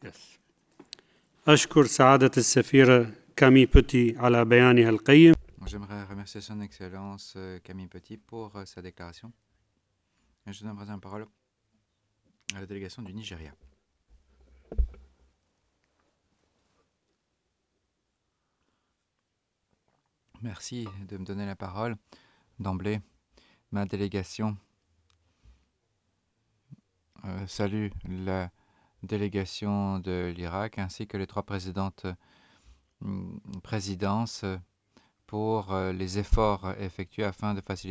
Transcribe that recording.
Yes. أشكر سعادة السفيرة كامي بوتي على بيانها القيم. J'aimerais remercier son Excellence Camille Petit pour sa déclaration. Et je donne la parole à la délégation du Nigeria. Merci de me donner la parole. D'emblée, ma délégation salue la délégation de l'Irak ainsi que les 3 présidences pour les efforts effectués afin de faciliter